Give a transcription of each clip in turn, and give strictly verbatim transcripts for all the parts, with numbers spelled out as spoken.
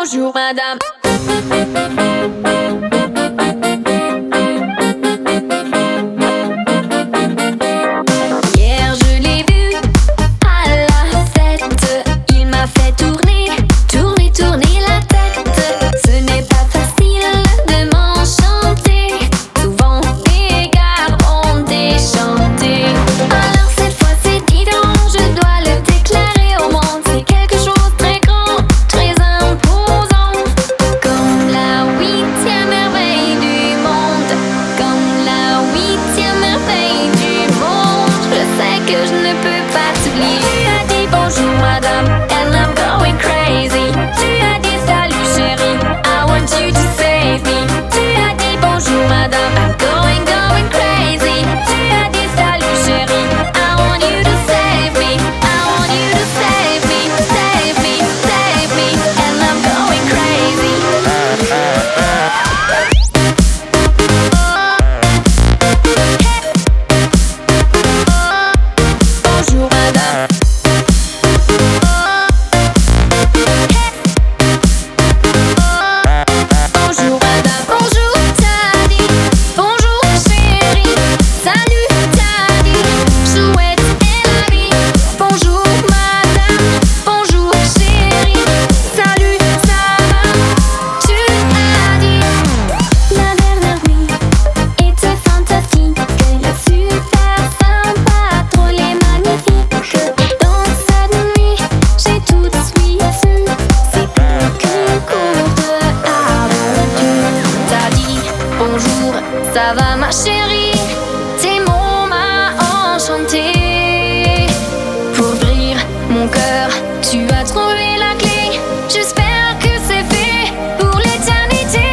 Bonjour madame. Hier je l'ai vu à la fête. Il m'a fait tourner, tourner, tourner la tête. Ce n'est pas facile de m'enchanter. Souvent les gars ont déchanté. Alors cette fois c'est guidon, je dois le déclarer au monde. C'est quelque chose de très grand, très imposant. Comme la huitième merveille du monde. Comme la huitième merveille du monde. Je sais que je ne peux pas t'oublier. Tu as dit bonjour madame, and I'm going crazy. Tu as dit salut chérie, I want you to save me. Tu as dit bonjour madame, I'm going, going crazy. Tu as dit salut chérie, I want you to save me. I want you to save me, save me, save me, and I'm going crazy. Bonjour madame. Bonjour madame. Bonjour t'as dit. Bonjour chérie. Salut t'as dit. Chouette est la vie. Bonjour madame. Bonjour chérie. Salut ça va. Tu as dit. La dernière nuit était fantastique. Super sympa, drôle et magnifique. Dans cette nuit, j'ai tout de suite su. C'est plus qu'une courte aventure. T'as dit bonjour, ça va ma chérie. Tes mots m'ont enchanté. Pour ouvrir mon cœur, tu as trouvé la clé. J'espère que c'est fait pour l'éternité.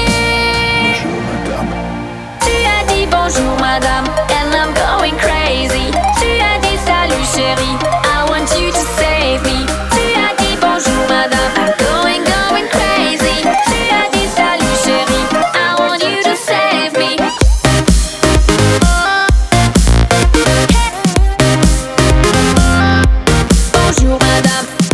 Tu as dit bonjour madame, and I'm going crazy. Tu as dit salut chérie, I want you to save me. Tu as dit bonjour madame, I'm going, going crazy. Tu as dit salut chérie, I want you to save me. Bonjour madame.